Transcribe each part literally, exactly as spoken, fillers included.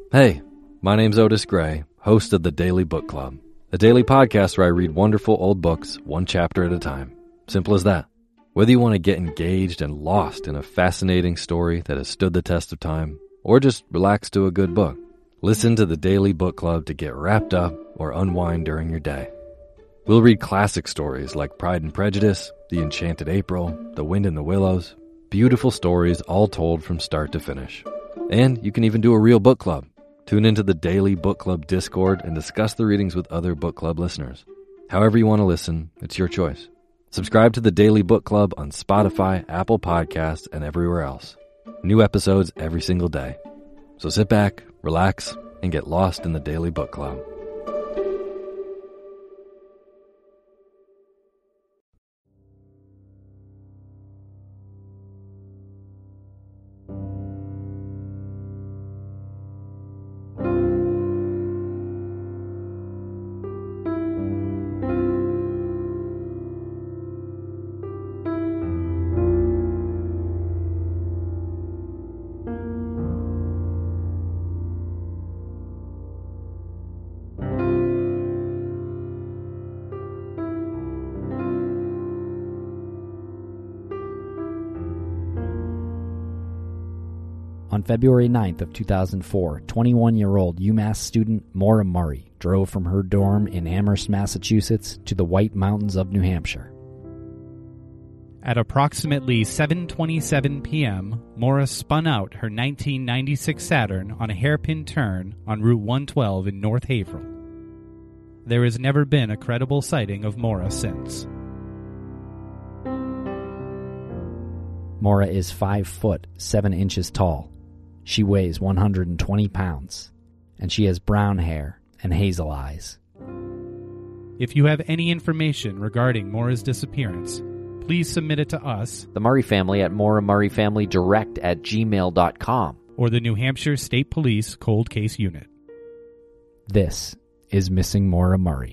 Hey, my name's Otis Gray, host of the Daily Book Club, a daily podcast where I read wonderful old books one chapter at a time. Simple as that. Whether you want to get engaged and lost in a fascinating story that has stood the test of time, or just relax to a good book, listen to the Daily Book Club to get wrapped up or unwind during your day. We'll read classic stories like Pride and Prejudice, The Enchanted April, The Wind in the Willows, beautiful stories all told from start to finish. And you can even do a real book club. Tune into the Daily Book Club Discord and discuss the readings with other book club listeners. However you want to listen, it's your choice. Subscribe to the Daily Book Club on Spotify, Apple Podcasts, and everywhere else. New episodes every single day. So sit back, relax, and get lost in the Daily Book Club. On February ninth of two thousand four, twenty-one-year-old UMass student Maura Murray drove from her dorm in Amherst, Massachusetts to the White Mountains of New Hampshire. At approximately seven twenty-seven p.m., Maura spun out her nineteen ninety-six Saturn on a hairpin turn on Route one twelve in North Haverhill. There has never been a credible sighting of Maura since. Maura is five foot seven inches tall. She weighs one hundred twenty pounds, and she has brown hair and hazel eyes. If you have any information regarding Maura's disappearance, please submit it to us, the Murray family, at Maura Murray Family Direct at gmail dot com, or the New Hampshire State Police Cold Case Unit. This is Missing Maura Murray.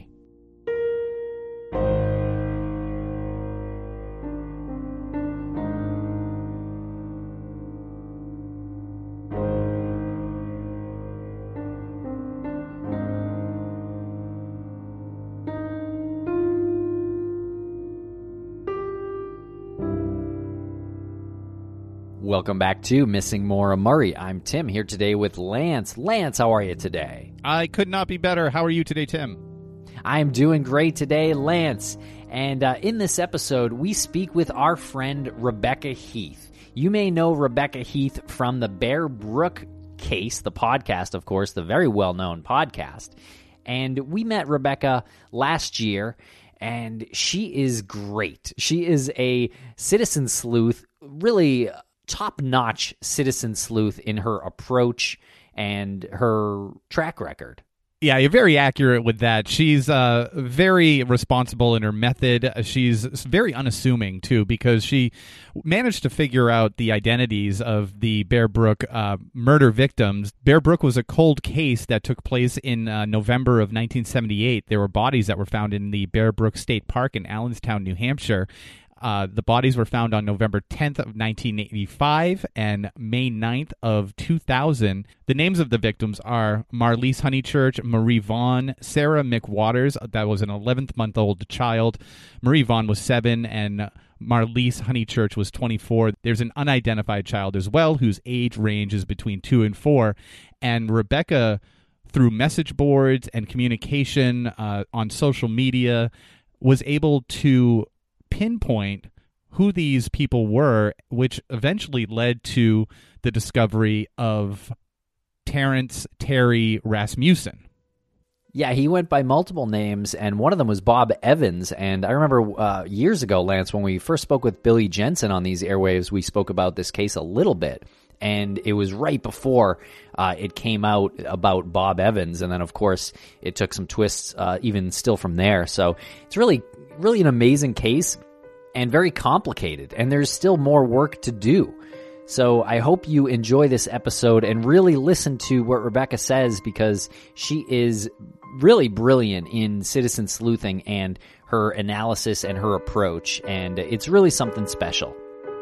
Welcome back to Missing Maura Murray. I'm Tim, here today with Lance. Lance, how are you today? I could not be better. How are you today, Tim? I am doing great today, Lance. And uh, in this episode, we speak with our friend Rebecca Heath. You may know Rebecca Heath from the Bear Brook case, the podcast, of course, the very well-known podcast. And we met Rebecca last year, and she is great. She is a citizen sleuth, really top-notch citizen sleuth in her approach and her track record. Yeah, you're very accurate with that. She's uh, very responsible in her method. She's very unassuming, too, because she managed to figure out the identities of the Bear Brook uh, murder victims. Bear Brook was a cold case that took place in uh, November of nineteen seventy-eight. There were bodies that were found in the Bear Brook State Park in Allenstown, New Hampshire. Uh, the bodies were found on November tenth of nineteen eighty-five and May ninth of two thousand. The names of the victims are Marlise Honeychurch, Marie Vaughn, Sarah McWaters, that was an eleventh-month-old child. Marie Vaughn was seven, and Marlise Honeychurch was twenty-four. There's an unidentified child as well, whose age range is between two and four. And Rebecca, through message boards and communication uh, on social media, was able to pinpoint who these people were, which eventually led to the discovery of Terrence Terry Rasmussen. Yeah, he went by multiple names, and one of them was Bob Evans. And I remember uh, years ago, Lance, when we first spoke with Billy Jensen on these airwaves, we spoke about this case a little bit. And it was right before uh, it came out about Bob Evans. And then, of course, it took some twists uh, even still from there. So it's really, really an amazing case and very complicated. And there's still more work to do. So I hope you enjoy this episode and really listen to what Rebecca says, because she is really brilliant in citizen sleuthing and her analysis and her approach. And it's really something special.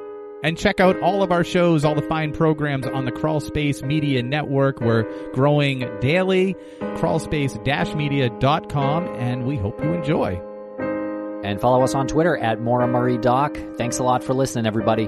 And check out all of our shows, all the fine programs on the Crawlspace Media Network. We're growing daily, crawlspace dash media dot com, and we hope you enjoy. And follow us on Twitter at Maura Murray Doc. Thanks a lot for listening, everybody.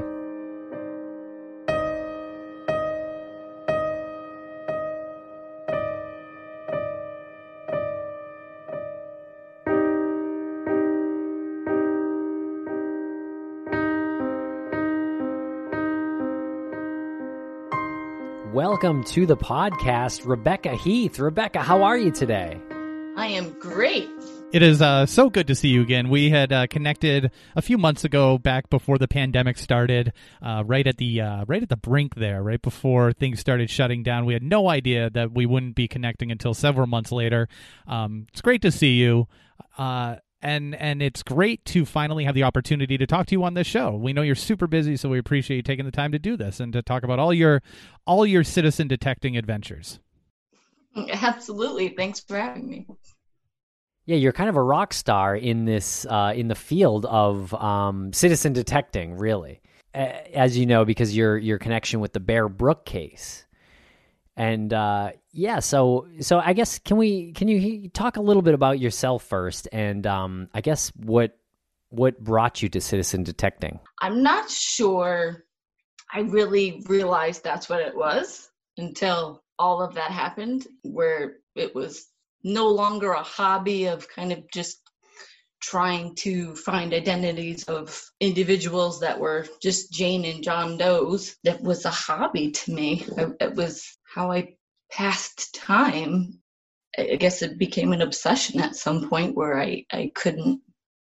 Welcome to the podcast, Rebecca Heath. Rebecca, how are you today? I am great. It is uh, so good to see you again. We had uh, connected a few months ago, back before the pandemic started, uh, right at the uh, right at the brink there, right before things started shutting down. We had no idea that we wouldn't be connecting until several months later. Um, it's great to see you. Uh, And and it's great to finally have the opportunity to talk to you on this show. We know you're super busy, so we appreciate you taking the time to do this and to talk about all your all your citizen detecting adventures. Absolutely. Thanks for having me. Yeah, you're kind of a rock star in this uh, in the field of um, citizen detecting, really, as you know, because your your connection with the Bear Brook case. And uh, yeah, so so I guess can we can you talk a little bit about yourself first, and um, I guess what what brought you to citizen detecting? I'm not sure I really realized that's what it was until all of that happened, where it was no longer a hobby of kind of just trying to find identities of individuals that were just Jane and John Does. That was a hobby to me. It was how I passed time. I guess it became an obsession at some point where I, I couldn't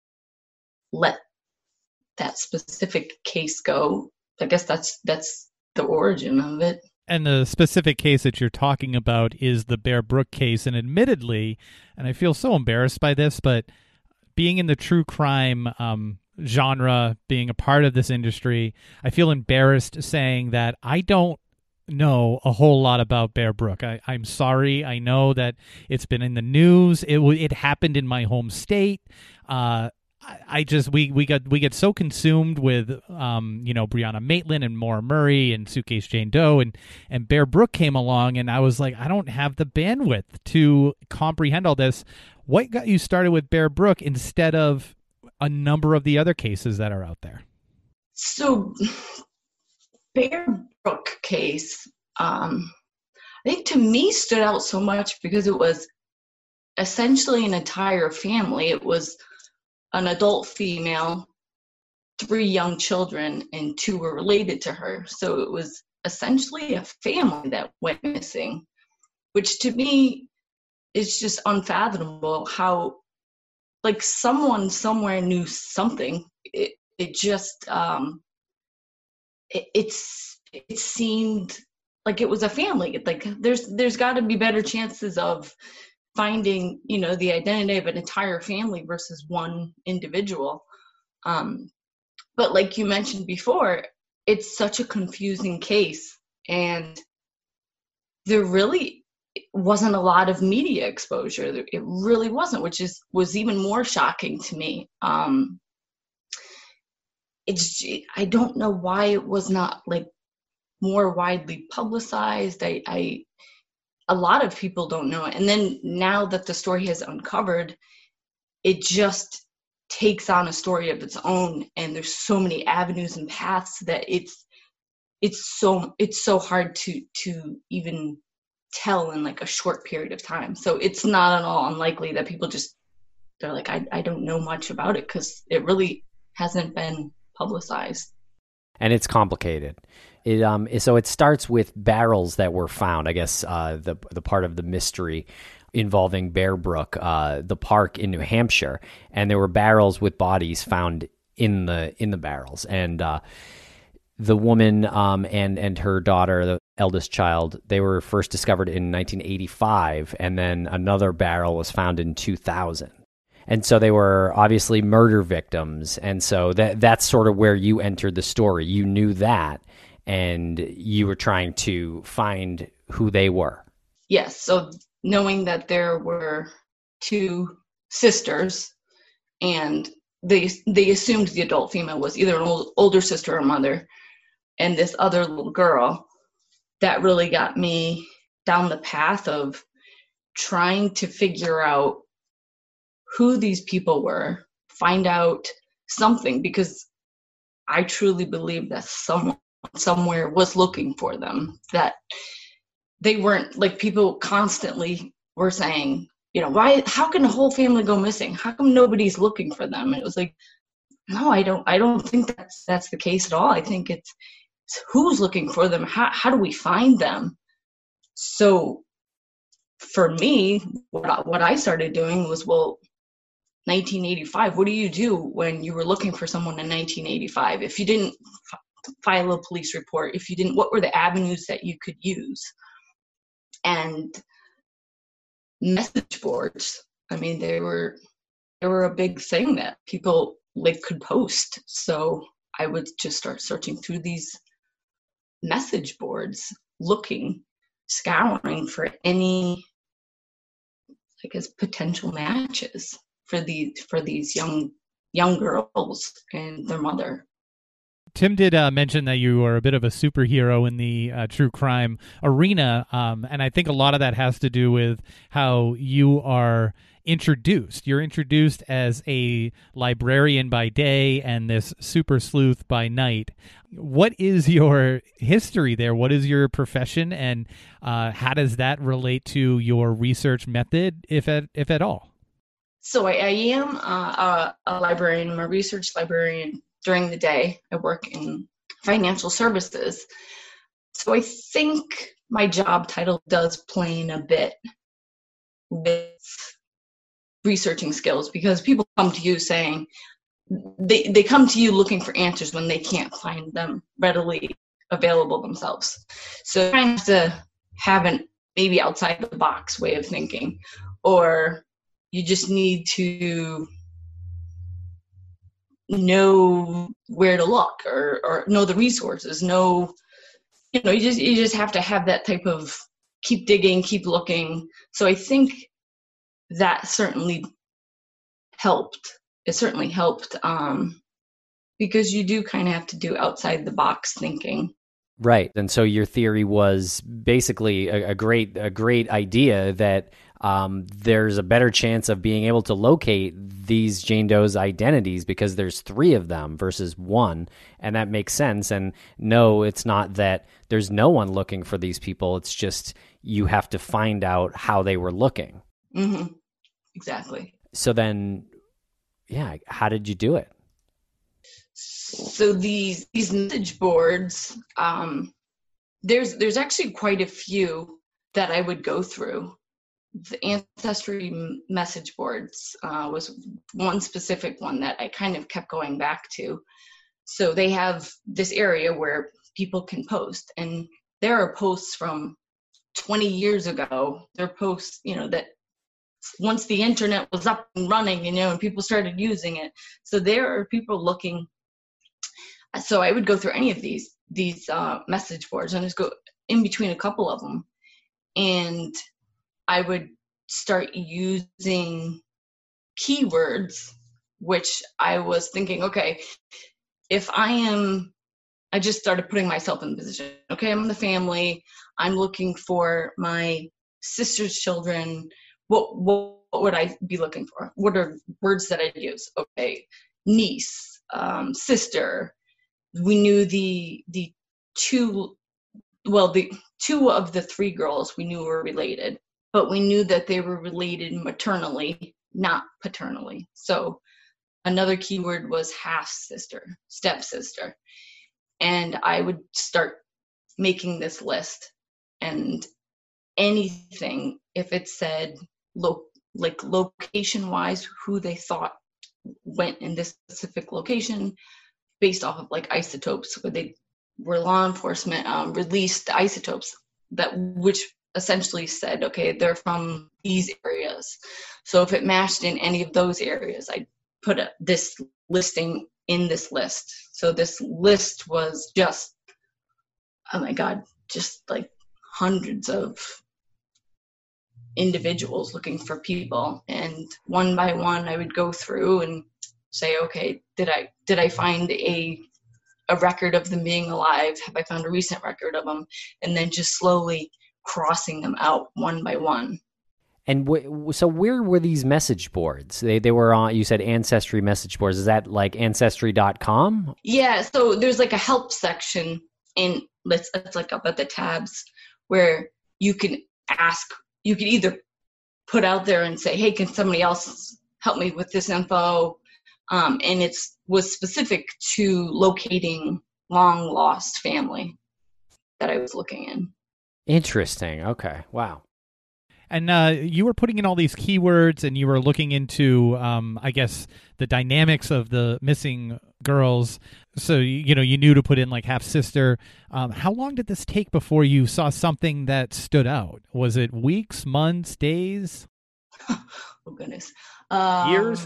let that specific case go. I guess that's that's the origin of it. And the specific case that you're talking about is the Bear Brook case. And admittedly, and I feel so embarrassed by this, but being in the true crime um, genre, being a part of this industry, I feel embarrassed saying that I don't know a whole lot about Bear Brook. I, I'm sorry. I know that it's been in the news. It w- it happened in my home state. Uh, I, I just we we got we get so consumed with um you know Brianna Maitland and Maura Murray and Suitcase Jane Doe, and and Bear Brook came along, and I was like, I don't have the bandwidth to comprehend all this. What got you started with Bear Brook instead of a number of the other cases that are out there? So, Bear Brook case, um, I think to me stood out so much because it was essentially an entire family. It was an adult female, three young children, and two were related to her. So it was essentially a family that went missing, which to me is just unfathomable how, like, someone somewhere knew something. It, it just, um, it, it's, it seemed like it was a family. Like there's, there's got to be better chances of finding, you know, the identity of an entire family versus one individual. Um, but like you mentioned before, it's such a confusing case, and there really wasn't a lot of media exposure. It really wasn't, which is was even more shocking to me. Um, it's I don't know why it was not like more widely publicized. I, I a lot of people don't know it, and then now that the story has uncovered, it just takes on a story of its own, and there's so many avenues and paths that it's it's so it's so hard to to even tell in like a short period of time. So it's not at all unlikely that people just they're like, I, I don't know much about it because it really hasn't been publicized. And it's complicated. It um so it starts with barrels that were found. I guess uh, the the part of the mystery involving Bear Brook, uh, the park in New Hampshire, and there were barrels with bodies found in the in the barrels, and uh, the woman um, and and her daughter, the eldest child, they were first discovered in nineteen eighty-five, and then another barrel was found in two thousand. And so they were obviously murder victims, and so that that's sort of where you entered the story. You knew that, and you were trying to find who they were. Yes, so knowing that there were two sisters, and they they assumed the adult female was either an old, older sister or mother. and this other little girl that really got me down the path of trying to figure out who these people were, find out something, because I truly believe that someone somewhere was looking for them, that they weren't, like, people constantly were saying, you know, why, how can a whole family go missing? How come nobody's looking for them? And it was like, no, I don't, I don't think that's, that's the case at all. I think it's, it's who's looking for them. How, how do we find them? So for me, what I, what I started doing was, well, nineteen eighty-five, what do you do when you were looking for someone in nineteen eighty-five? If you didn't f- file a police report, if you didn't, what were the avenues that you could use? And message boards, I mean, they were, they were a big thing that people like could post. So I would just start searching through these message boards, looking, scouring for any, I guess, potential matches for the for these young young girls and their mother. Tim did uh, mention that you are a bit of a superhero in the uh, true crime arena, um, and I think a lot of that has to do with how you are introduced. You're introduced as a librarian by day and this super sleuth by night. What is your history there? What is your profession, and uh, how does that relate to your research method, if at if at all? So I, I am uh, a, a librarian. I'm a research librarian during the day. I work in financial services. So I think my job title does play in a bit with researching skills, because people come to you saying, they, they come to you looking for answers when they can't find them readily available themselves. So I have to have an maybe outside the box way of thinking, or you just need to know where to look, or, or know the resources, know, you know, you just, you just have to have that type of keep digging, keep looking. So I think that certainly helped. It certainly helped um, because you do kind of have to do outside the box thinking. Right. And so your theory was basically a, a great a great idea that um, there's a better chance of being able to locate these Jane Doe's identities because there's three of them versus one. And that makes sense. And no, it's not that there's no one looking for these people. It's just you have to find out how they were looking. Mm-hmm. Exactly. So then, yeah, how did you do it? So these these message boards, um, there's there's actually quite a few that I would go through. The Ancestry message boards uh, was one specific one that I kind of kept going back to. So they have this area where people can post, and there are posts from twenty years ago. There are posts, you know, that once the internet was up and running, you know, and people started using it. So there are people looking. So I would go through any of these these uh, message boards and just go in between a couple of them, and I would start using keywords, which I was thinking, okay, if I am, I just started putting myself in the position. Okay, I'm in the family. I'm looking for my sister's children. What what, what would I be looking for? What are words that I'd use? Okay, niece, um, sister. We knew the the two, well, the two of the three girls we knew were related, but we knew that they were related maternally, not paternally. So another keyword was half sister, stepsister. And I would start making this list, and anything, if it said lo- like location wise, who they thought went in this specific location, based off of like isotopes, where they were law enforcement um, released isotopes that which essentially said, okay, they're from these areas. So if it matched in any of those areas, I put a, this listing in this list. So this list was just, oh my God, just like hundreds of individuals looking for people. And one by one, I would go through and say, okay, did I did I find a a record of them being alive? Have I found a recent record of them? And then just slowly crossing them out one by one. And w- so where were these message boards? They they were on, you said Ancestry message boards. Is that like ancestry dot com? Yeah, so there's like a help section in, let's, it's like up at the tabs where you can ask, you can either put out there and say, hey, can somebody else help me with this info? Um, and it's was specific to locating long lost family that I was looking in. Interesting. Okay. Wow. And uh, you were putting in all these keywords, and you were looking into, um, I guess, the dynamics of the missing girls. So, you know, you knew to put in like half sister. Um, how long did this take before you saw something that stood out? Was it weeks, months, days? Oh, goodness. Um, Years?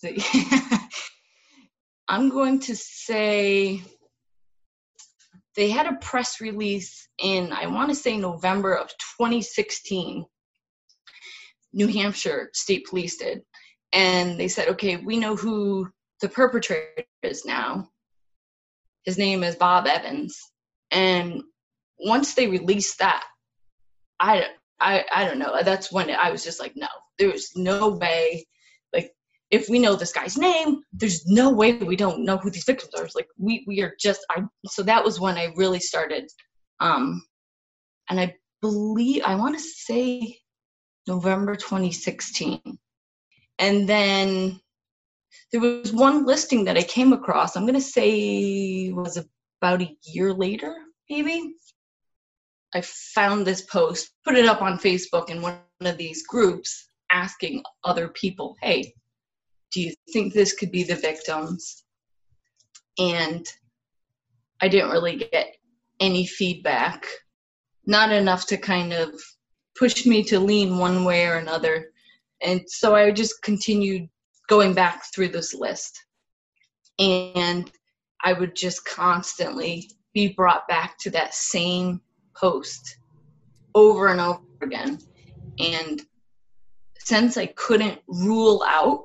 I'm going to say they had a press release in, I want to say, November of twenty sixteen. New Hampshire State Police did. And they said, okay, we know who the perpetrator is now. His name is Bob Evans. And once they released that, I, I, I don't know. That's when I was just like, no, there's no way. Like, if we know this guy's name, there's no way we don't know who these victims are. It's like, we, we are just, I, so that was when I really started. Um, and I believe, I want to say, November twenty sixteen. And then there was one listing that I came across, I'm going to say was about a year later, maybe. I found this post, put it up on Facebook in one of these groups, asking other people, hey, do you think this could be the victims? And I didn't really get any feedback, not enough to kind of pushed me to lean one way or another. And so I just continued going back through this list. And I would just constantly be brought back to that same post over and over again. And since I couldn't rule out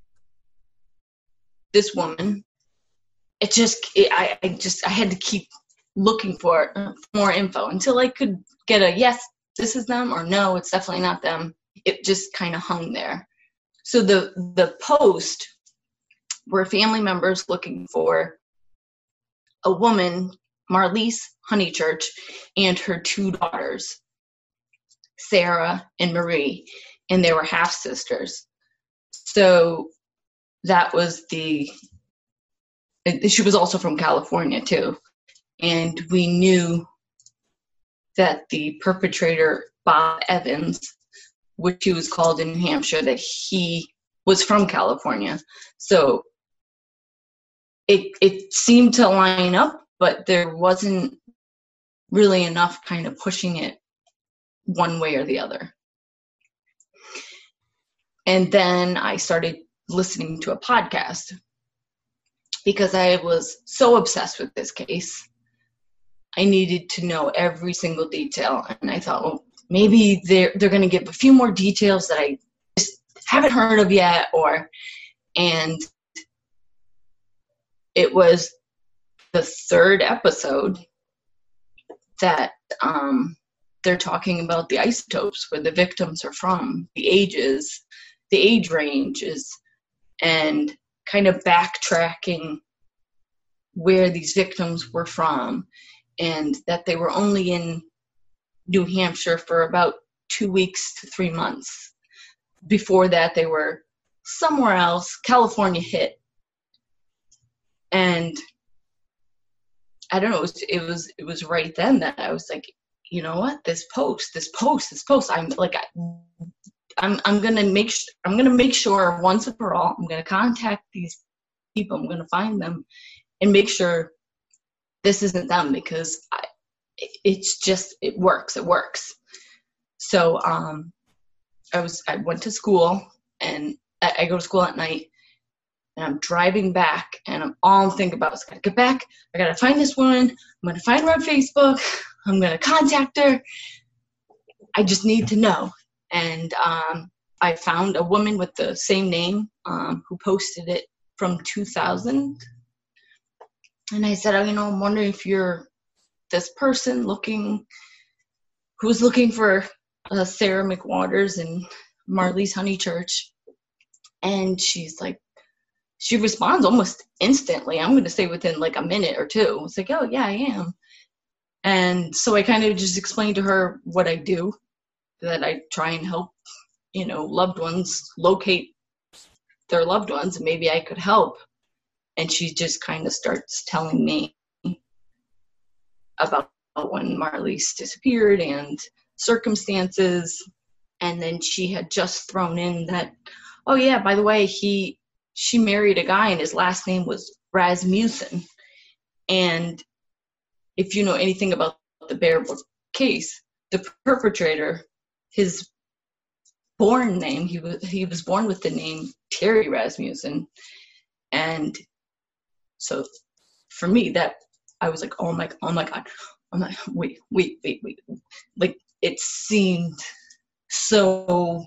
this woman, it just, it, I, I just, I had to keep looking for more info until I could get a yes, this is them, or no, it's definitely not them. It just kind of hung there. So the the post were family members looking for a woman, Marlise Honeychurch, and her two daughters, Sarah and Marie, and they were half sisters. So that was the, she was also from California too. And we knew that the perpetrator, Bob Evans, which he was called in New Hampshire, that he was from California. So it it seemed to line up, but there wasn't really enough kind of pushing it one way or the other. And then I started listening to a podcast because I was so obsessed with this case. I needed to know every single detail. And I thought, well, maybe they're, they're going to give a few more details that I just haven't heard of yet. Or, and it was the third episode that um, they're talking about the isotopes, where the victims are from, the ages, the age ranges, and kind of backtracking where these victims were from, and that they were only in New Hampshire for about two weeks to three months. Before that, they were somewhere else. California hit. And I don't know, it was, it was, it was right then that I was like, you know what, this post, this post, this post, I'm like, I, I'm, I'm going to make, sh- I'm going to make sure once and for all, I'm going to contact these people. I'm going to find them and make sure this isn't them, because I, it, it's just, it works. It works. So, um, I was, I went to school, and I, I go to school at night, and I'm driving back, and I'm all I'm thinking about is I gotta get back. I gotta find this woman. I'm gonna find her on Facebook. I'm gonna contact her. I just need to know. And um, I found a woman with the same name um, who posted it from two thousand. And I said, oh, you know, I'm wondering if you're this person looking, who's looking for uh, Sarah McWaters and Marley's Honeychurch. And she's like, she responds almost instantly. I'm going to say within like a minute or two. It's like, oh, yeah, I am. And so I kind of just explained to her what I do, that I try and help, you know, loved ones locate their loved ones, and maybe I could help. And she just kind of starts telling me about when Marley's disappeared and circumstances. And then she had just thrown in that, oh yeah, by the way, he, she married a guy and his last name was Rasmussen. And if you know anything about the Bear Brook case, the perpetrator, his born name, he was, he was born with the name Terry Rasmussen. And so for me, that I was like, oh my, oh my God, oh my, wait, wait, wait, wait. Like it seemed so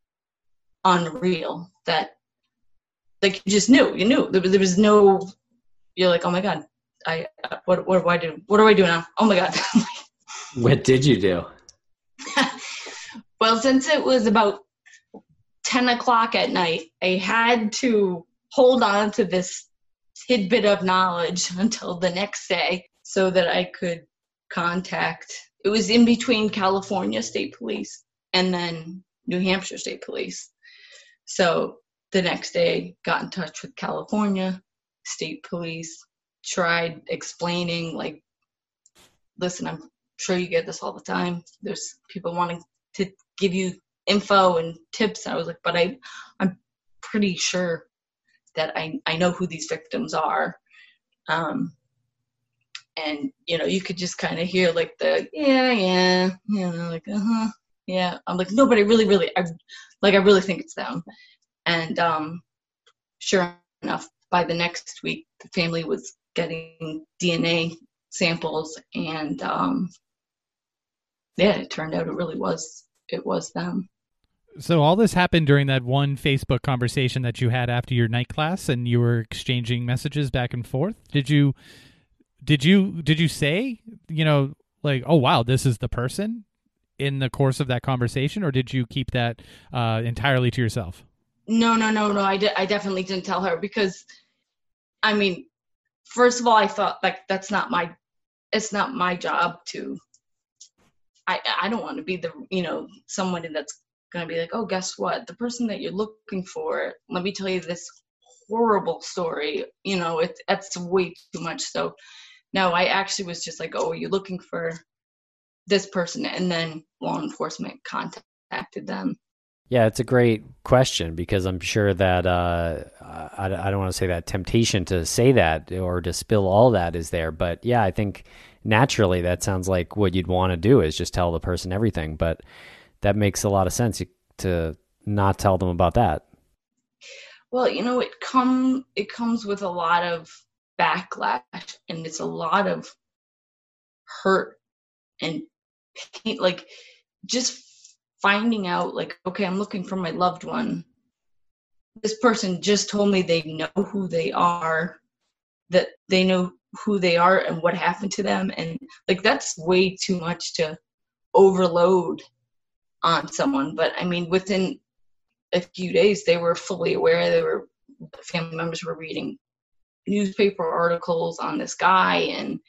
unreal that like you just knew, you knew there was, there was no, you're like, oh my God, I, what, what do I do? What do I do now? Oh my God. What did you do? Well, since it was about ten o'clock at night, I had to hold on to this tidbit of knowledge until the next day so that I could contact, it was in between California State Police and then New Hampshire State Police. So the next day got in touch with California State Police, tried explaining like, listen, I'm sure you get this all the time. There's people wanting to give you info and tips. And I was like, but I, I'm pretty sure that I, I know who these victims are. Um, and, you know, you could just kind of hear like the, yeah, yeah, you know, like, uh-huh, yeah. I'm like, no, but I really, really, I, like, I really think it's them. And um, sure enough, by the next week, the family was getting D N A samples. And um, yeah, it turned out it really was, it was them. So all this happened during that one Facebook conversation that you had after your night class, and you were exchanging messages back and forth. Did you, did you, did you say, you know, like, oh wow, this is the person in the course of that conversation, or did you keep that uh, entirely to yourself? No, no, no, no. I de- I definitely didn't tell her because, I mean, first of all, I thought like that's not my, it's not my job to. I I don't want to be the you know someone that's going to be like, oh, guess what? The person that you're looking for, let me tell you this horrible story. You know, it's that's way too much. So, no, I actually was just like, oh, are you looking for this person? And then law enforcement contacted them. Yeah, it's a great question because I'm sure that uh, I, I don't want to say that temptation to say that or to spill all that is there. But yeah, I think naturally that sounds like what you'd want to do is just tell the person everything. But that makes a lot of sense to not tell them about that. Well, you know, it come it comes with a lot of backlash, and it's a lot of hurt and pain. Like just finding out, like, okay, I'm looking for my loved one. This person just told me they know who they are, that they know who they are and what happened to them, and like that's way too much to overload on someone. But I mean, within a few days, they were fully aware. They were family members were reading newspaper articles on this guy, and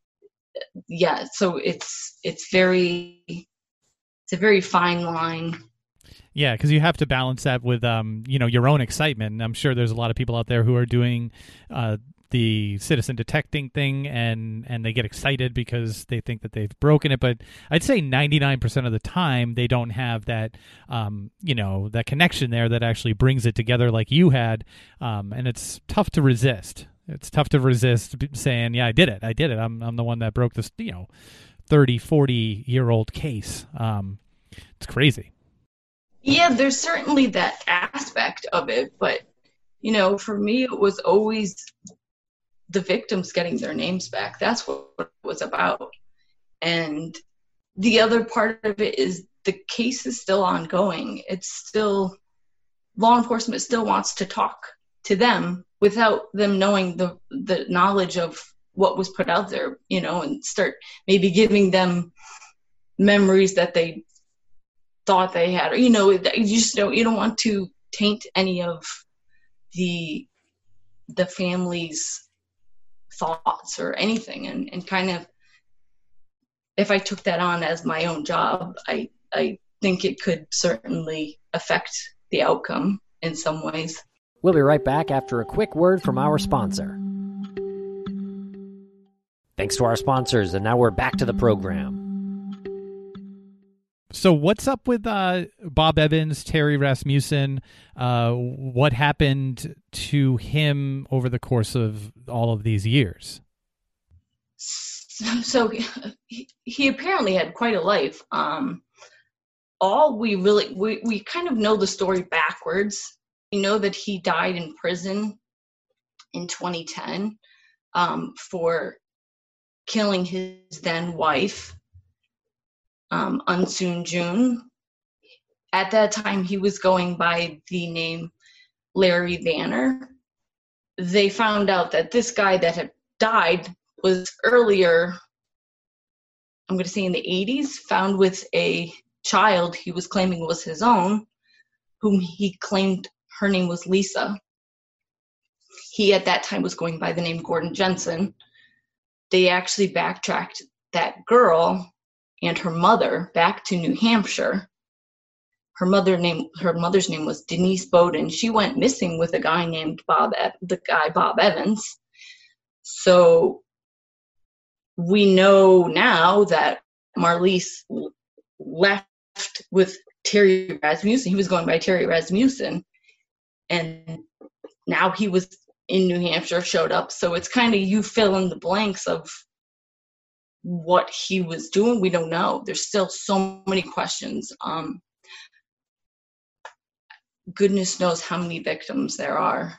yeah, so it's it's very it's a very fine line. Yeah, because you have to balance that with um you know your own excitement. I'm sure there's a lot of people out there who are doing uh the citizen detecting thing, and and they get excited because they think that they've broken it, but I'd say ninety-nine percent of the time they don't have that um you know that connection there that actually brings it together like you had, um and it's tough to resist. It's tough to resist saying, yeah, I did it I did it I'm I'm the one that broke this you know thirty, forty year old case. Um it's crazy. Yeah, there's certainly that aspect of it, but you know, for me it was always the victims getting their names back. That's what it was about. And the other part of it is the case is still ongoing. It's still, law enforcement still wants to talk to them without them knowing the, the knowledge of what was put out there, you know, and start maybe giving them memories that they thought they had, or, you know, you just don't, you don't want to taint any of the, the family's thoughts or anything. And, and kind of, if I took that on as my own job, I, I think it could certainly affect the outcome in some ways. We'll be right back after a quick word from our sponsor. Thanks to our sponsors, and now we're back to the program. So what's up with uh, Bob Evans, Terry Rasmussen? Uh, what happened to him over the course of all of these years? So he, he apparently had quite a life. Um, all we really, we, we kind of know the story backwards. We know that he died in prison in twenty ten um, for killing his then wife. Um, Unsoon June. At that time, he was going by the name Larry Vanner. They found out that this guy that had died was earlier, I'm going to say in the eighties, found with a child he was claiming was his own, whom he claimed her name was Lisa. He at that time was going by the name Gordon Jensen. They actually backtracked that girl and her mother back to New Hampshire. Her mother name, her mother's name was Denise Bowden. She went missing with a guy named Bob, the guy Bob Evans. So we know now that Marlise left with Terry Rasmussen. He was going by Terry Rasmussen, and now he was in New Hampshire, showed up. So it's kind of you fill in the blanks of what he was doing. We don't know. There's still so many questions. Um, goodness knows how many victims there are,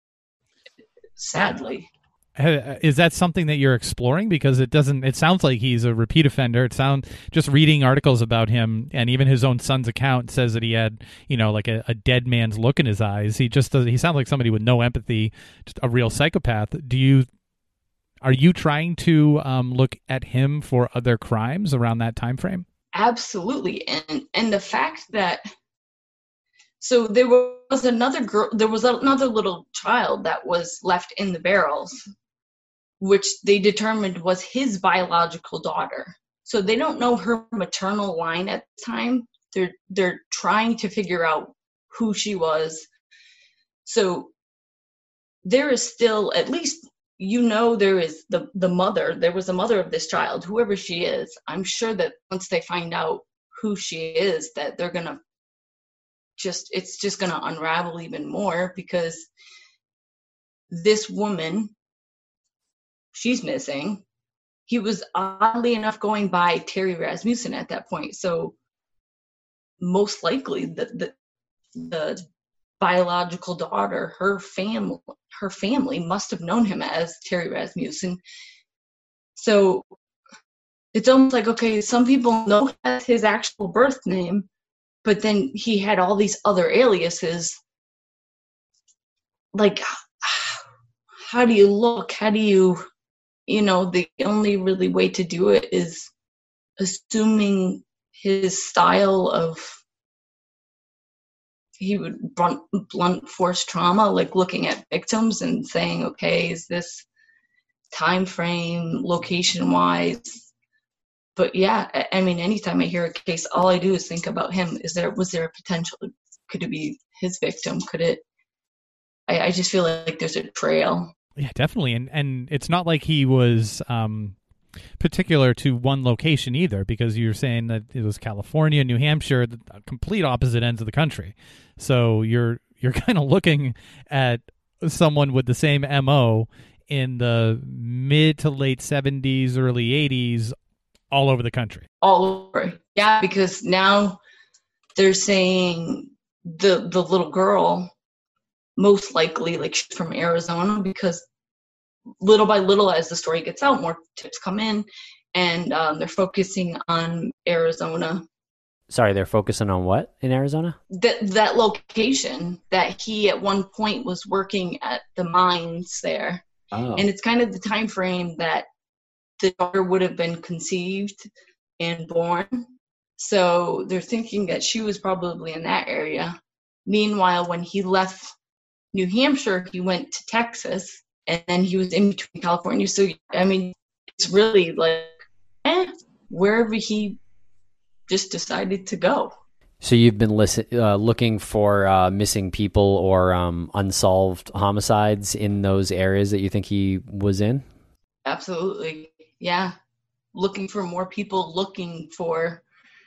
sadly. Is that something that you're exploring? Because it doesn't, it sounds like he's a repeat offender. It sounds, just reading articles about him, and even his own son's account says that he had, you know, like a, a dead man's look in his eyes. He just does, he sounds like somebody with no empathy, just a real psychopath. Do you, Are you trying to um, look at him for other crimes around that time frame? Absolutely. And and the fact that, so there was another girl, there was another little child that was left in the barrels, which they determined was his biological daughter. So they don't know her maternal line at the time. They're they're trying to figure out who she was. So there is still, at least, you know, there is the, the mother, there was a mother of this child, whoever she is. I'm sure that once they find out who she is, that they're going to just, it's just going to unravel even more, because this woman, she's missing. He was oddly enough going by Terry Rasmussen at that point. So most likely the, the, the biological daughter, her family, her family must have known him as Terry Rasmussen. So it's almost like, okay, some people know his actual birth name, but then he had all these other aliases. Like, how do you look? How do you, you know, the only really way to do it is assuming his style of, he would blunt, blunt force trauma, like looking at victims and saying, okay, is this time frame, location wise? But yeah, I, I mean, anytime I hear a case, all I do is think about him. Is there, was there a potential? Could it be his victim? Could it, I, I just feel like there's a trail. Yeah, definitely. And, and it's not like he was, um, particular to one location either, because you're saying that it was California, New Hampshire, the complete opposite ends of the country. So you're you're kind of looking at someone with the same M O in the mid to late seventies, early eighties, all over the country. All over. Yeah, because now they're saying the the little girl, most likely, like, she's from Arizona, because little by little, as the story gets out, more tips come in, and um, they're focusing on Arizona. Sorry, they're focusing on what in Arizona? That that location that he at one point was working at the mines there. Oh. And it's kind of the time frame that the daughter would have been conceived and born. So they're thinking that she was probably in that area. Meanwhile, when he left New Hampshire, he went to Texas, and then he was in between California. So, I mean, it's really like, eh, wherever he just decided to go. So you've been listen, uh, looking for uh, missing people or um, unsolved homicides in those areas that you think he was in? Absolutely. Yeah. Looking for more people looking for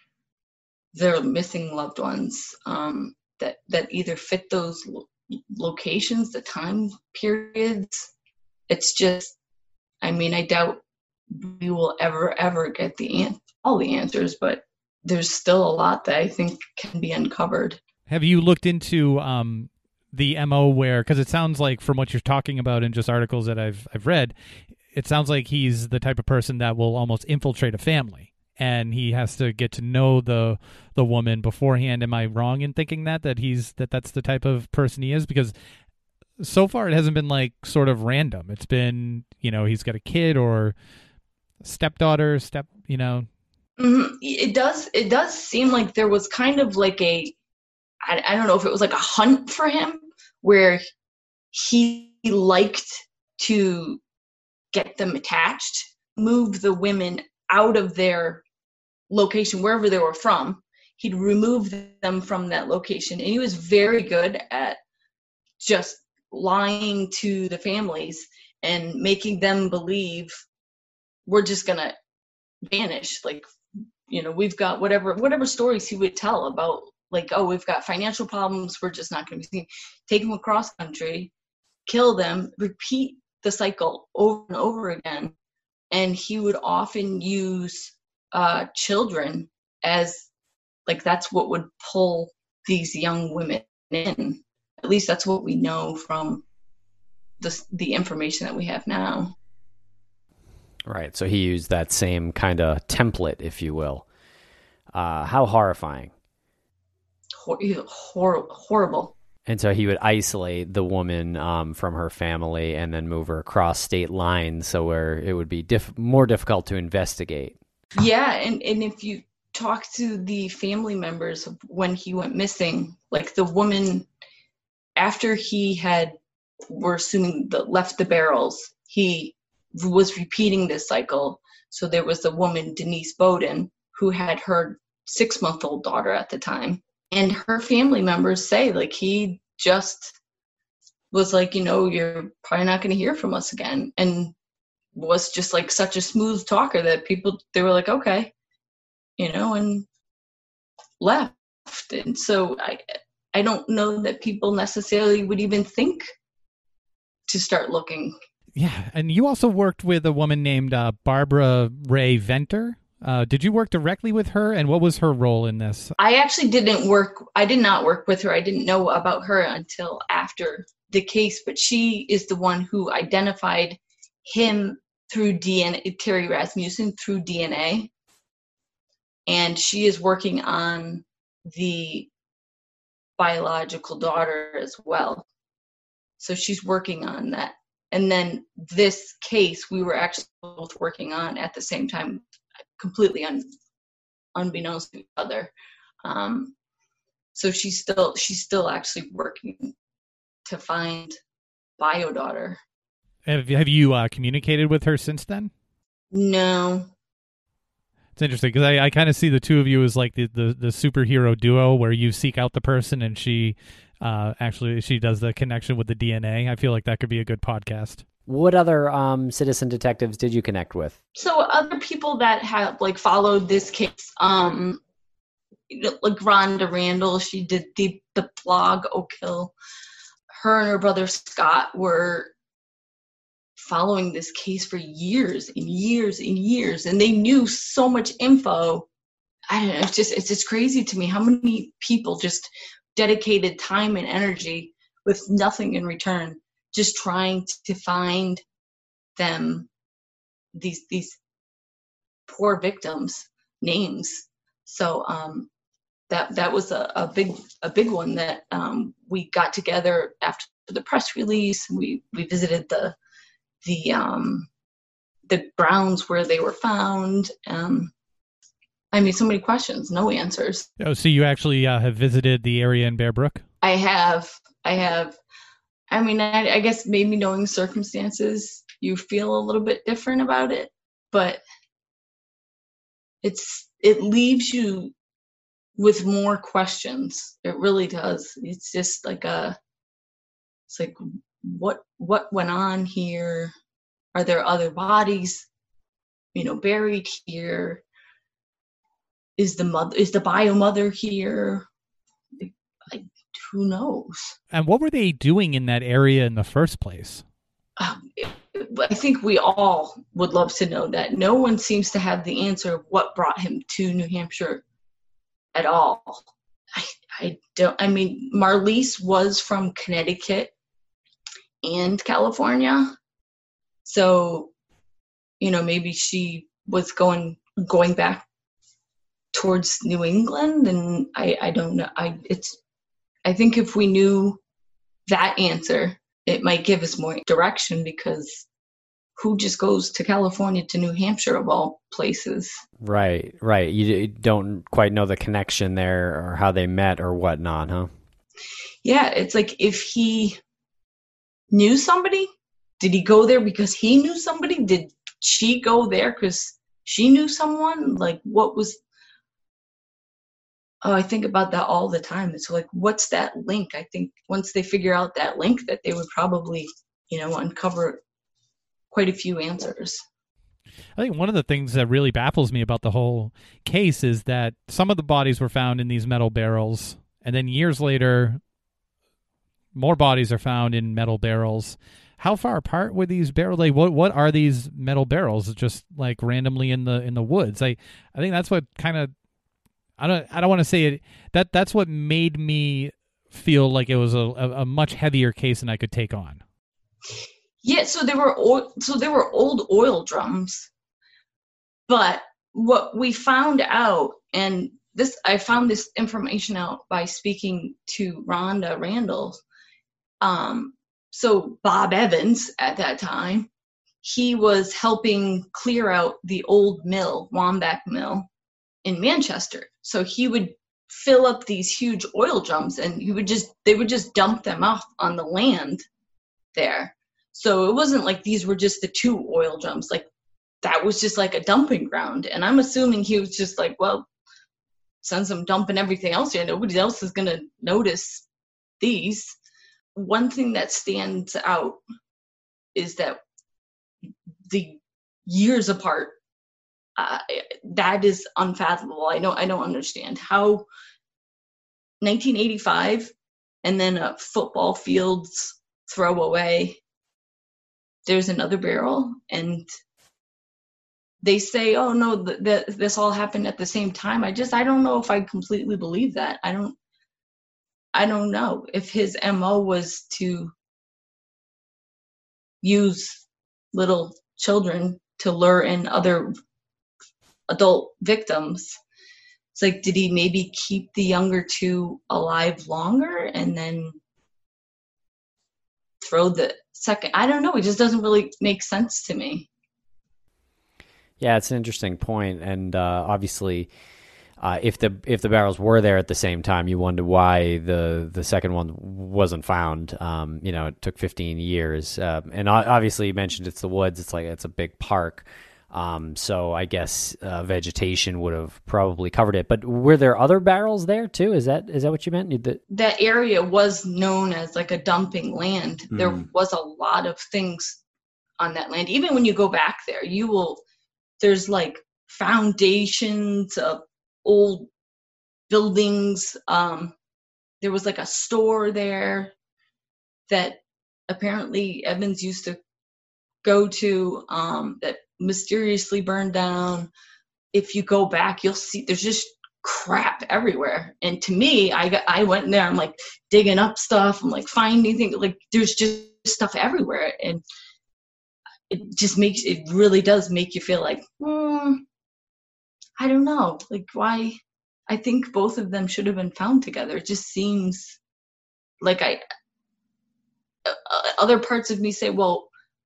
their missing loved ones um, that, that either fit those lo- locations, the time periods. It's just, I mean, I doubt we will ever, ever get the an- all the answers, but there's still a lot that I think can be uncovered. Have you looked into um, the M O where, because it sounds like from what you're talking about in just articles that I've I've read, it sounds like he's the type of person that will almost infiltrate a family, and he has to get to know the the woman beforehand. Am I wrong in thinking that that he's that that's the type of person he is? Because so far it hasn't been like sort of random. It's been, you know, he's got a kid or stepdaughter, step, you know. Mm-hmm. It does. It does seem like there was kind of like a, I, I don't know if it was like a hunt for him, where he liked to get them attached, move the women out of their location, wherever they were from. He'd remove them from that location, and he was very good at just lying to the families and making them believe we're just gonna vanish, like, you know, we've got whatever whatever stories he would tell about, like, oh, we've got financial problems, we're just not going to be seen. Take them across country, kill them, repeat the cycle over and over again. And he would often use uh, children as, like, that's what would pull these young women in. At least that's what we know from the the information that we have now. Right. So he used that same kind of template, if you will. Uh, how horrifying. Hor- hor- horrible. And so he would isolate the woman um, from her family and then move her across state lines, so where it would be diff- more difficult to investigate. Yeah, and, and if you talk to the family members of when he went missing, like the woman, after he had, we're assuming, the, left the barrels, he was repeating this cycle. So there was the woman, Denise Bowden, who had her six-month-old daughter at the time. And her family members say, like, he just was like, you know, you're probably not going to hear from us again. And was just like such a smooth talker that people, they were like, okay, you know, and left. And so I, I don't know that people necessarily would even think to start looking. Yeah, and you also worked with a woman named uh, Barbara Ray Venter. Uh, did you work directly with her, and what was her role in this? I actually didn't work, I did not work with her. I didn't know about her until after the case, but she is the one who identified him through D N A, Terry Rasmussen, through D N A. And she is working on the biological daughter as well. So she's working on that. And then this case, we were actually both working on at the same time, completely un, unbeknownst to each other. Um, so she's still she's still actually working to find bio daughter. Have, have you uh, communicated with her since then? No. It's interesting because I, I kind of see the two of you as like the, the, the superhero duo where you seek out the person and she uh, actually she does the connection with the D N A. I feel like that could be a good podcast. What other um, citizen detectives did you connect with? So other people that have like followed this case, um, like Rhonda Randall, she did the the blog Oak Hill. Her and her brother Scott were following this case for years and years and years, and they knew so much info. I don't know, it's just it's just crazy to me how many people just dedicated time and energy with nothing in return, just trying to find them, these these poor victims' names. So um, that that was a, a big a big one that um, we got together after the press release. We we visited the the um, the grounds where they were found. Um, I mean, so many questions, no answers. Oh, so you actually uh, have visited the area in Bear Brook? I have, I have. I mean, I, I guess maybe knowing circumstances, you feel a little bit different about it, but it's it leaves you with more questions. It really does. It's just like a, it's like, what what went on here? Are there other bodies, you know, buried here? Is the mother, is the bio mother here? Like, who knows? And what were they doing in that area in the first place? Um, I think we all would love to know that. No one seems to have the answer of what brought him to New Hampshire at all. I, I don't, I mean, Marlise was from Connecticut and California. So, you know, maybe she was going, going back towards New England, and I, I don't know. I it's I think if we knew that answer, it might give us more direction, because who just goes to California to New Hampshire of all places? Right, right. You don't quite know the connection there or how they met or whatnot, huh? Yeah, it's like, if he knew somebody, did he go there because he knew somebody? Did she go there because she knew someone? Like, what was... Oh, I think about that all the time. It's like, what's that link? I think once they figure out that link, that they would probably, you know, uncover quite a few answers. I think one of the things that really baffles me about the whole case is that some of the bodies were found in these metal barrels, and then years later, more bodies are found in metal barrels. How far apart were these barrels? Like, what what are these metal barrels? Just like randomly in the in the woods. I I think that's what kind of I don't. I don't want to say it. That that's what made me feel like it was a, a, a much heavier case than I could take on. Yeah. So there were oil, so there were old oil drums, but what we found out, and this I found this information out by speaking to Rhonda Randall. Um. So Bob Evans at that time, he was helping clear out the old mill, Wambach Mill, in Manchester. So he would fill up these huge oil drums, and he would just, they would just dump them off on the land there. So it wasn't like these were just the two oil drums. Like, that was just like a dumping ground. And I'm assuming he was just like, well, since I'm dumping everything else here, nobody else is going to notice these. One thing that stands out is that the years apart, Uh, that is unfathomable. I don't, I don't understand how nineteen eighty-five and then a football field's throw away, there's another barrel, and they say, oh no, th- th- this all happened at the same time. I just, I don't know if I completely believe that. I don't, I don't know if his M O was to use little children to lure in other adult victims. It's like, did he maybe keep the younger two alive longer and then throw the second? I don't know. It just doesn't really make sense to me. Yeah, it's an interesting point, and uh, obviously, uh, if the if the barrels were there at the same time, you wonder why the the second one wasn't found. Um, you know, it took fifteen years, uh, and obviously, you mentioned it's the woods. It's like it's a big park. Um, so I guess uh, vegetation would have probably covered it. But were there other barrels there too? Is that is that what you meant? The- that area was known as like a dumping land. Mm. There was a lot of things on that land. Even when you go back there, you will, there's like foundations of old buildings. Um, there was like a store there that apparently Evans used to go to, um, that mysteriously burned down. If you go back, you'll see there's just crap everywhere. And to me, I got, I went in there, I'm like digging up stuff. I'm like finding things, like there's just stuff everywhere. And it just makes, it really does make you feel like, hmm, I don't know, like why, I think both of them should have been found together. It just seems like I, uh, other parts of me say, well,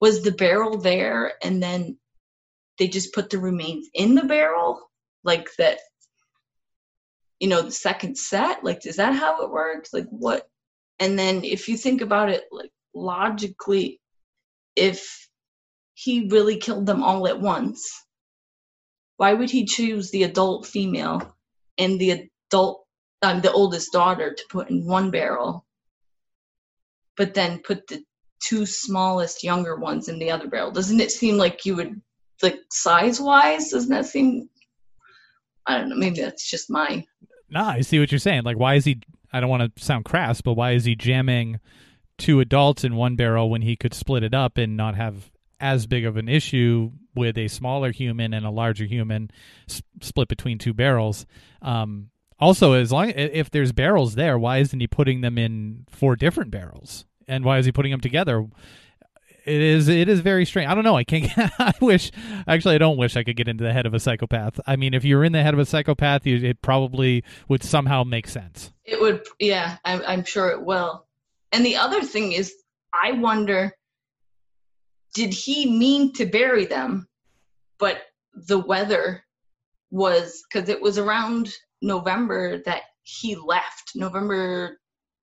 was the barrel there and then they just put the remains in the barrel? Like that, you know, the second set? Like, is that how it works? Like, what? And then if you think about it, like, logically, if he really killed them all at once, why would he choose the adult female and the adult, um, the oldest daughter to put in one barrel, but then put the two smallest younger ones in the other barrel? Doesn't it seem like you would, like, size-wise, doesn't that seem, I don't know, maybe that's just my... Nah, I see what you're saying. Like, why is he, I don't want to sound crass, but why is he jamming two adults in one barrel when he could split it up and not have as big of an issue with a smaller human and a larger human s- split between two barrels? Um, also, as long if there's barrels there, why isn't he putting them in four different barrels? And why is he putting them together? It is it is very strange. I don't know. I can't. I wish. Actually, I don't wish I could get into the head of a psychopath. I mean, if you're in the head of a psychopath, you, it probably would somehow make sense. It would. Yeah, I'm, I'm sure it will. And the other thing is, I wonder, did he mean to bury them, but the weather was, because it was around November that he left, November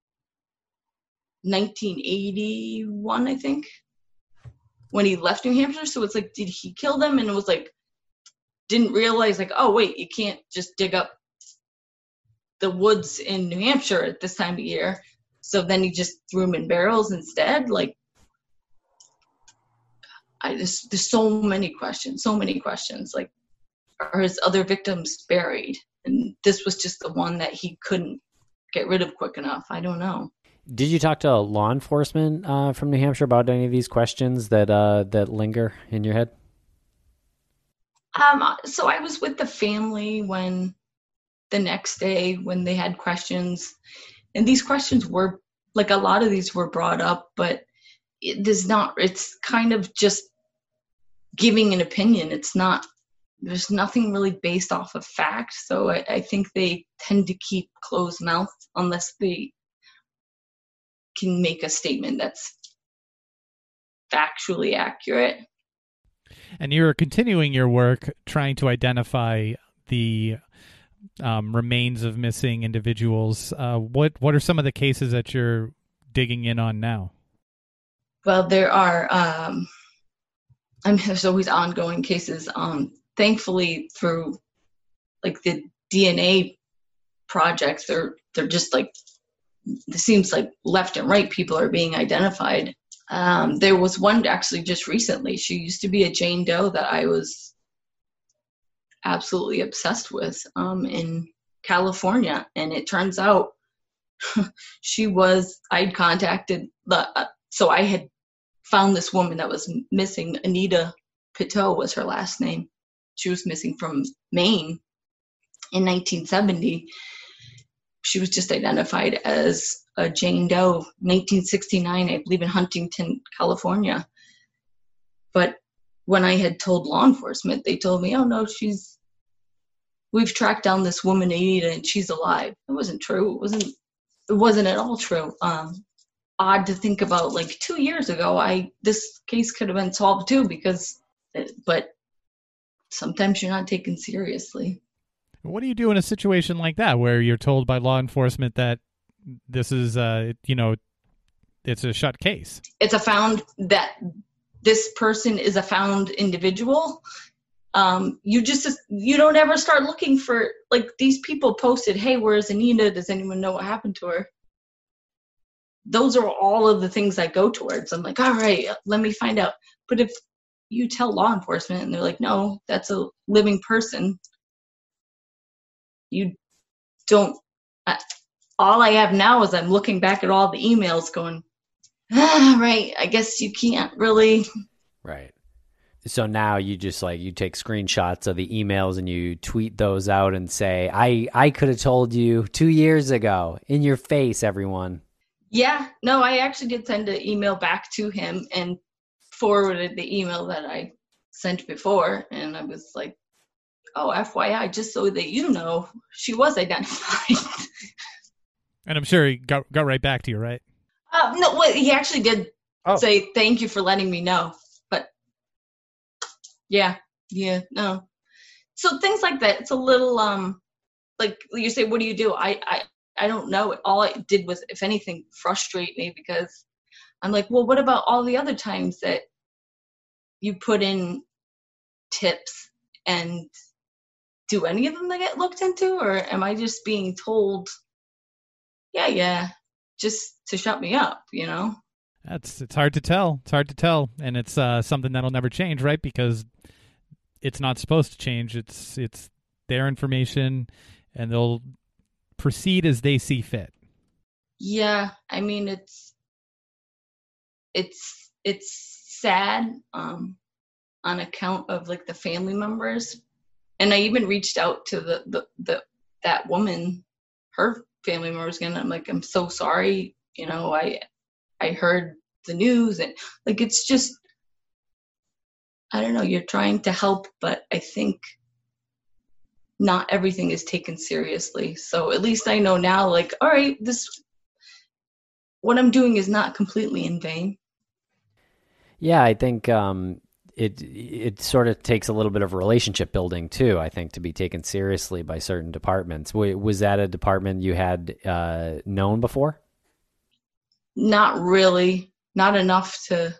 nineteen eighty-one, I think, when he left New Hampshire. So it's like, did he kill them? And it was like, didn't realize, like, oh, wait, you can't just dig up the woods in New Hampshire at this time of year. So then he just threw them in barrels instead. Like, I just, there's so many questions, so many questions. Like, are his other victims buried? And this was just the one that he couldn't get rid of quick enough. I don't know. Did you talk to law enforcement uh, from New Hampshire about any of these questions that uh, that linger in your head? Um, so I was with the family when the next day when they had questions, and these questions were, like, a lot of these were brought up, but it does not, it's kind of just giving an opinion. It's not, there's nothing really based off of fact. So I, I think they tend to keep closed mouth unless they can make a statement that's factually accurate. And you're continuing your work trying to identify the um, remains of missing individuals. Uh, what what are some of the cases that you're digging in on now? Well, there are, um, I mean, there's always ongoing cases. Um, thankfully, through, like, the D N A projects, they're they're just, like, it seems like left and right people are being identified. Um, there was one actually just recently. She used to be a Jane Doe that I was absolutely obsessed with um, in California. And it turns out she was, I'd contacted, the, uh, so I had found this woman that was missing. Anita Pitot was her last name. She was missing from Maine in nineteen seventy. She was just identified as a Jane Doe, nineteen sixty-nine, I believe, in Huntington, California. But when I had told law enforcement, they told me, oh, no, she's, we've tracked down this woman, Anita, and she's alive. It wasn't true. It wasn't, it wasn't at all true. Um, odd to think about, like, two years ago, I, this case could have been solved too, because, but sometimes you're not taken seriously. What do you do in a situation like that where you're told by law enforcement that this is, uh, you know, it's a shut case? It's a found, that this person is a found individual. Um, you just, you don't ever start looking for, like, these people posted, hey, where's Anita? Does anyone know what happened to her? Those are all of the things I go towards. I'm like, all right, let me find out. But if you tell law enforcement and they're like, no, that's a living person, you don't, I, all I have now is I'm looking back at all the emails going, ah, right, I guess you can't really. Right. So now you just, like, you take screenshots of the emails and you tweet those out and say, I, I could have told you two years ago, in your face, everyone. Yeah, no, I actually did send an email back to him and forwarded the email that I sent before. And I was like, oh, F Y I, just so that you know, she was identified. And I'm sure he got got right back to you, right? Uh, no, well, he actually did oh. say, thank you for letting me know. Yeah, yeah, no. So things like that. It's a little, um, like you say, what do you do? I, I, I don't know. All I did was, if anything, frustrate me, because I'm like, well, what about all the other times that you put in tips, and do any of them that get looked into? Or am I just being told, yeah, yeah, just to shut me up, you know? That's it's hard to tell. It's hard to tell, and it's uh, something that'll never change, right? Because it's not supposed to change. It's it's their information, and they'll proceed as they see fit. Yeah, I mean, it's it's it's sad um, on account of like the family members, and I even reached out to the the, the that woman, her family members, and I'm like, I'm so sorry, you know, I I heard the news, and like, it's just, I don't know, you're trying to help, but I think not everything is taken seriously. So at least I know now, like, all right, this, what I'm doing is not completely in vain. Yeah, I think um, it it sort of takes a little bit of relationship building too, I think, to be taken seriously by certain departments. Was that a department you had uh, known before? Not really, not enough to,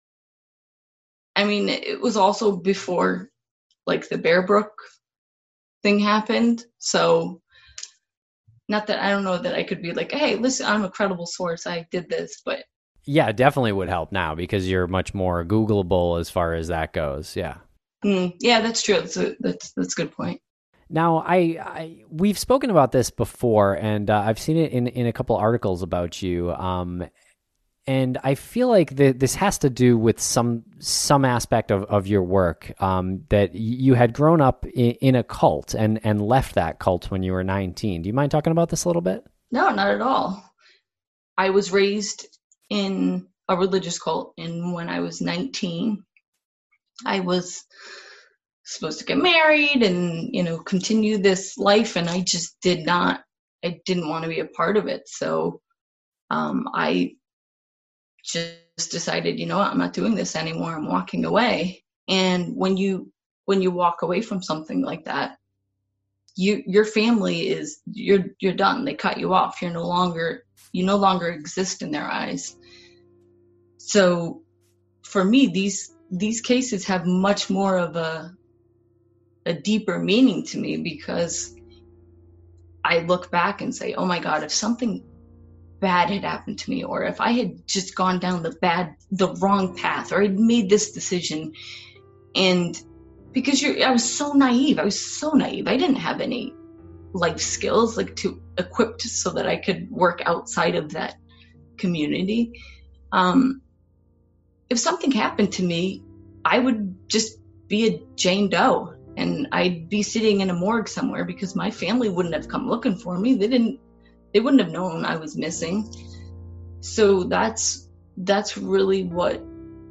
I mean, it was also before like the Bear Brook thing happened. So not that, I don't know that I could be like, hey, listen, I'm a credible source, I did this, but. Yeah, it definitely would help now because you're much more Googleable as far as that goes. Yeah. Mm, yeah, that's true. That's a, that's, that's a good point. Now, I, I we've spoken about this before, and uh, I've seen it in, in a couple articles about you. Um, and I feel like the, this has to do with some some aspect of, of your work, um, that you had grown up in, in a cult and, and left that cult when you were nineteen. Do you mind talking about this a little bit? No, not at all. I was raised in a religious cult, and when I was nineteen, I was supposed to get married and, you know, continue this life, and I just did not, I didn't want to be a part of it. So um, I just decided, you know what, I'm not doing this anymore. I'm walking away. And when you when you walk away from something like that, you your family is you're you're done. They cut you off. You're no longer you no longer exist in their eyes. So for me, these these cases have much more of a a deeper meaning to me, because I look back and say, oh my God, if something bad had happened to me, or if I had just gone down the bad, the wrong path, or I'd made this decision, and because you're, I was so naive, I was so naive. I didn't have any life skills like to equipped so that I could work outside of that community. Um, if something happened to me, I would just be a Jane Doe, and I'd be sitting in a morgue somewhere because my family wouldn't have come looking for me. They didn't, they wouldn't have known I was missing. So that's, that's really what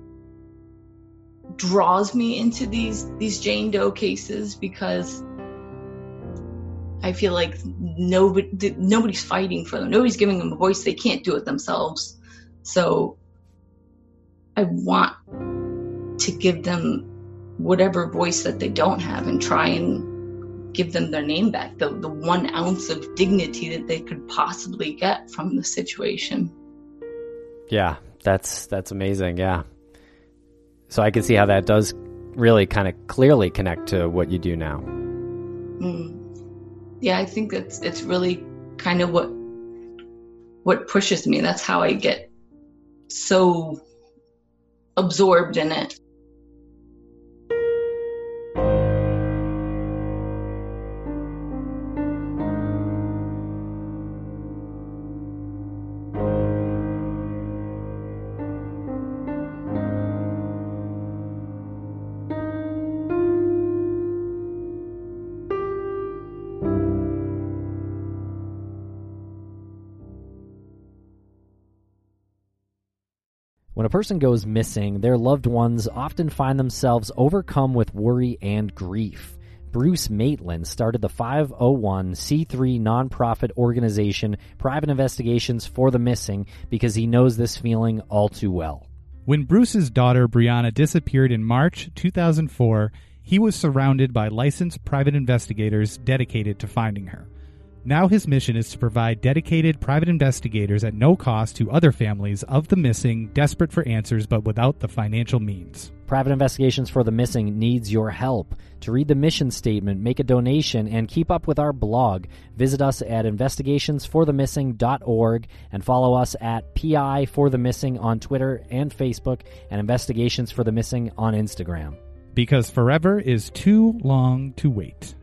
draws me into these, these Jane Doe cases, because I feel like nobody, nobody's fighting for them. Nobody's giving them a voice. They can't do it themselves. So I want to give them whatever voice that they don't have, and try and give them their name back, the, the one ounce of dignity that they could possibly get from the situation. Yeah, that's that's amazing. Yeah. So I can see how that does really kind of clearly connect to what you do now. Mm. Yeah, I think that's it's really kind of what what pushes me. That's how I get so absorbed in it. When a person goes missing, their loved ones often find themselves overcome with worry and grief. Bruce Maitland started the five oh one c three nonprofit organization Private Investigations for the Missing because he knows this feeling all too well. When Bruce's daughter Brianna disappeared in March two thousand four, he was surrounded by licensed private investigators dedicated to finding her. Now his mission is to provide dedicated private investigators at no cost to other families of the missing, desperate for answers but without the financial means. Private Investigations for the Missing needs your help. To read the mission statement, make a donation, and keep up with our blog, visit us at investigations for the missing dot org and follow us at P I for the Missing on Twitter and Facebook and Investigations for the Missing on Instagram. Because forever is too long to wait.